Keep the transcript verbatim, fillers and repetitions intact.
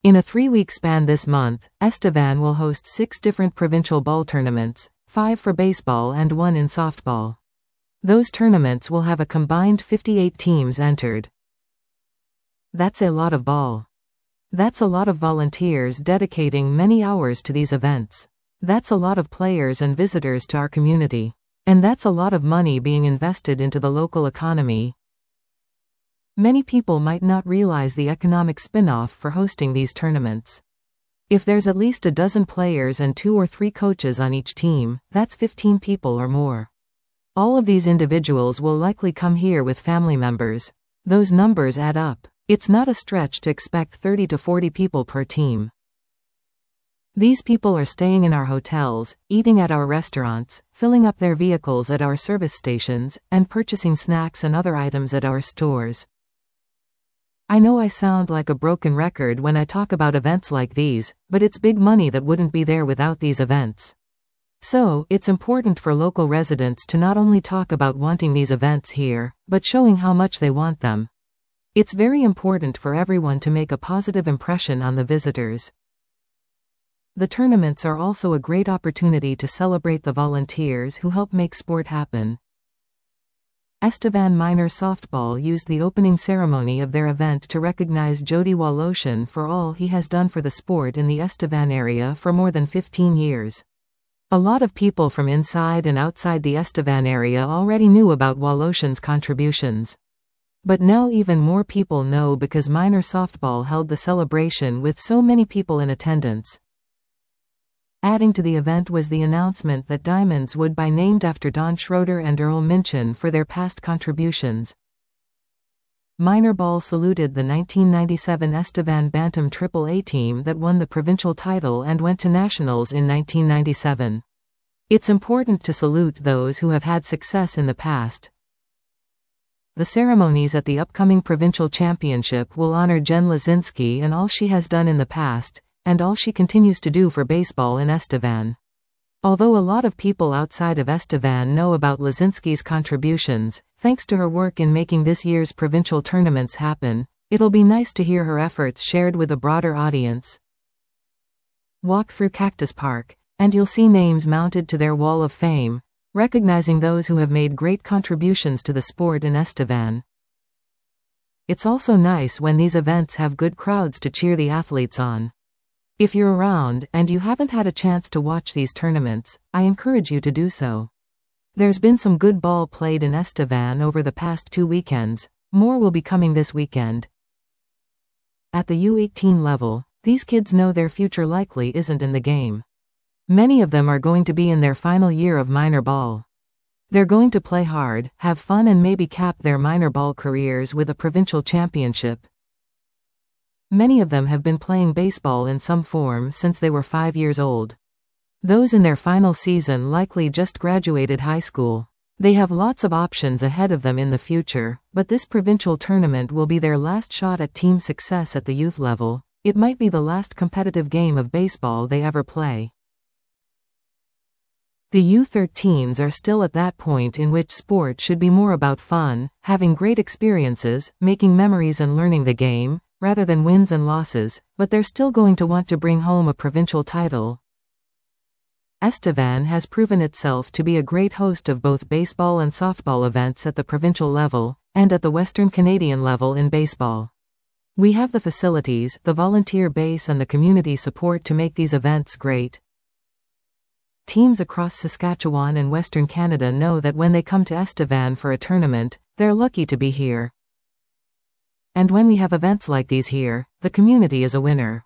In a three-week span this month, Estevan will host six different provincial ball tournaments, five for baseball and one in softball. Those tournaments will have a combined fifty-eight teams entered. That's a lot of ball. That's a lot of volunteers dedicating many hours to these events. That's a lot of players and visitors to our community. And that's a lot of money being invested into the local economy. Many people might not realize the economic spin-off for hosting these tournaments. If there's at least a dozen players and two or three coaches on each team, that's fifteen people or more. All of these individuals will likely come here with family members. Those numbers add up. It's not a stretch to expect thirty to forty people per team. These people are staying in our hotels, eating at our restaurants, filling up their vehicles at our service stations, and purchasing snacks and other items at our stores. I know I sound like a broken record when I talk about events like these, but it's big money that wouldn't be there without these events. So, it's important for local residents to not only talk about wanting these events here, but showing how much they want them. It's very important for everyone to make a positive impression on the visitors. The tournaments are also a great opportunity to celebrate the volunteers who help make sport happen. Estevan Minor Softball used the opening ceremony of their event to recognize Jody Woloshin for all he has done for the sport in the Estevan area for more than fifteen years. A lot of people from inside and outside the Estevan area already knew about Woloshin's contributions. But now even more people know because Minor Softball held the celebration with so many people in attendance. Adding to the event was the announcement that diamonds would be named after Don Schroeder and Earl Minchin for their past contributions. Minor Ball saluted the nineteen ninety-seven Estevan Bantam triple A team that won the provincial title and went to nationals in nineteen ninety-seven. It's important to salute those who have had success in the past. The ceremonies at the upcoming provincial championship will honor Jen Lazinski and all she has done in the past, and all she continues to do for baseball in Estevan. Although a lot of people outside of Estevan know about Lazinski's contributions, thanks to her work in making this year's provincial tournaments happen, it'll be nice to hear her efforts shared with a broader audience. Walk through Cactus Park, and you'll see names mounted to their wall of fame, recognizing those who have made great contributions to the sport in Estevan. It's also nice when these events have good crowds to cheer the athletes on. If you're around and you haven't had a chance to watch these tournaments, I encourage you to do so. There's been some good ball played in Estevan over the past two weekends. More will be coming this weekend. At the U eighteen level, these kids know their future likely isn't in the game. Many of them are going to be in their final year of minor ball. They're going to play hard, have fun and maybe cap their minor ball careers with a provincial championship. Many of them have been playing baseball in some form since they were five years old. Those in their final season likely just graduated high school. They have lots of options ahead of them in the future, but this provincial tournament will be their last shot at team success at the youth level. It might be the last competitive game of baseball they ever play. The U thirteens are still at that point in which sport should be more about fun, having great experiences, making memories and learning the game, rather than wins and losses, but they're still going to want to bring home a provincial title. Estevan has proven itself to be a great host of both baseball and softball events at the provincial level, and at the Western Canadian level in baseball. We have the facilities, the volunteer base and the community support to make these events great. Teams across Saskatchewan and Western Canada know that when they come to Estevan for a tournament, they're lucky to be here. And when we have events like these here, the community is a winner.